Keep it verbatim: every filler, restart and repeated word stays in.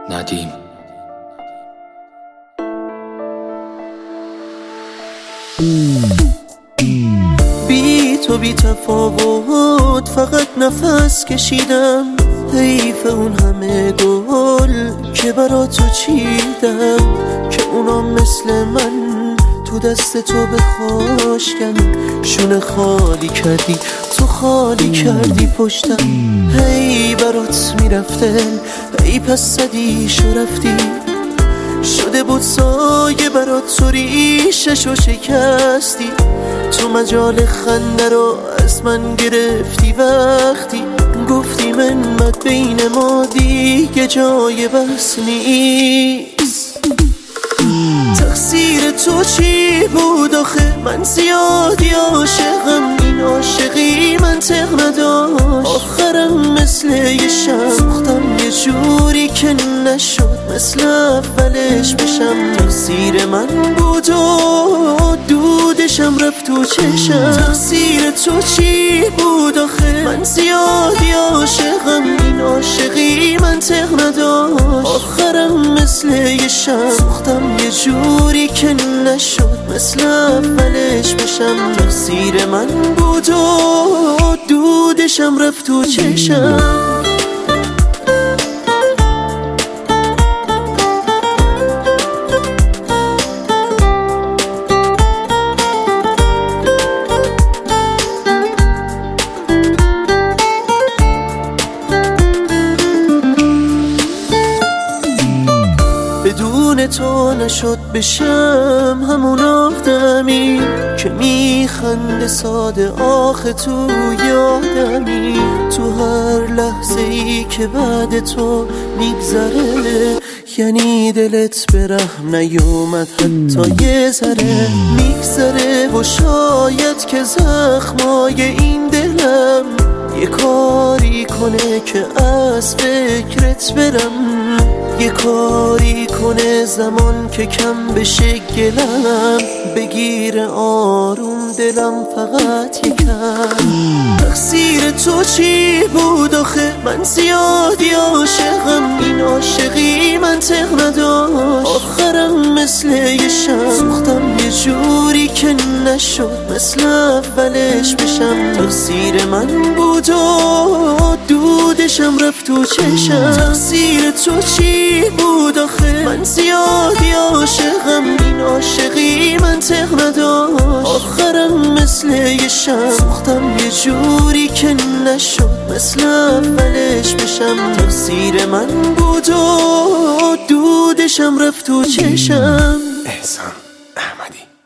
ندیم. بی تو بی تفاوت فقط نفس کشیدم، حیف اون همه گل که برا تو چیدم، که اونا مثل من تو دست تو بخاشکن. شونه خالی کردی تو، خالی کردی پشتم، هی برات میرفته، هی پس صدیشو رفتی. شده بود سایه برات تو، ریششو شکستی. تو مجال خنده رو از من گرفتی وقتی گفتی منت بین ما دیگه جای بس نیست. تقصیر تو چی بود آخه؟ من زیادی عاشقم، این عاشقی منطق نداشت. آخرم مثل یه شم سوختم یه جوری که نشد مثل اولش بشم. تقصیر من بود و دودشم رفت تو چشم. تقصیر تو چی بود آخه؟ من زیادی عاشقم، این عاشقی منطق نداشت. آخرم مثل یه شم سوختم یه جوری که نشد مثل اولش بشم. تقصیر من بود و دودشم رفت تو چشم. بدون تو نشد بشم همون آدمی که میخنده ساده آخه تو یادمی. تو هر لحظه ای که بعد تو میگذره یعنی دلت به رحم نیومد حتی یه ذره. میگذره و شاید که زخمای این دلم یه کاری کنه که از فکرت برم، یه کاری کنه زمان که کم بشه گلم، بگیره آروم دلم فقط یکم. تقصیر تو چی بود آخه؟ من زیادی عاشقم، این عاشقی منطق نداشت. آخرم مثل یه شم سوختم یه جوری که نشد مثل اولش بشم. تقصیر من بود و دودشم رفت تو چشم. تقصیر تو چی بود آخه؟ من زیادی عاشقم، این عاشقی منطق نداشت. آخرم مثل یه شم سوختم یه جوری که نشد مثل اولش بشم. تقصیر من بود و دودشم رفت تو چشم. احسان احمدی.